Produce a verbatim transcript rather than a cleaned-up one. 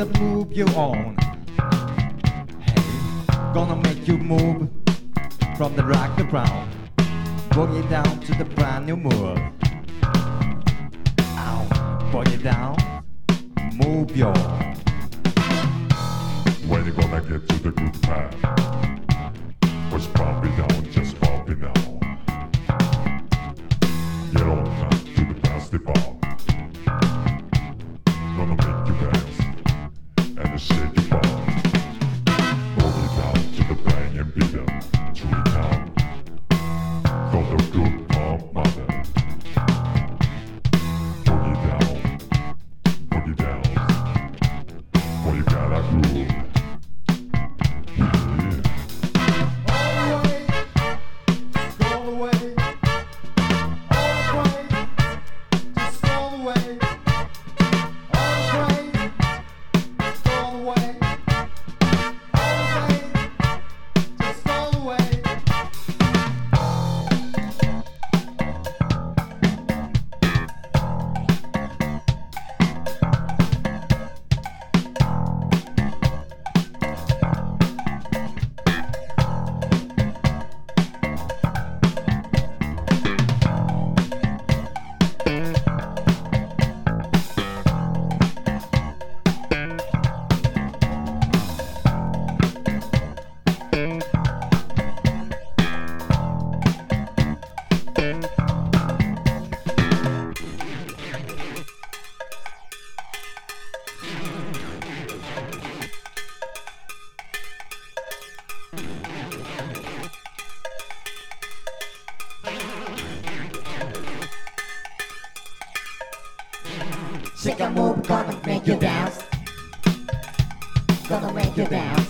the move you own. Hey, gonna make you move from the rock to brown, boogie down to the brand new move. Ow, boogie down, move your. When you gonna get to the good path? What's bumping down, just bumping down. Get on up to the basketball. Gonna make you dance and shake your ball. Boogie down to the bang and beat up. Tree town. For the good mom mother. Boogie down, boogie down. Boy, you got a groove. Shake a move, gonna make you dance. Gonna make you dance.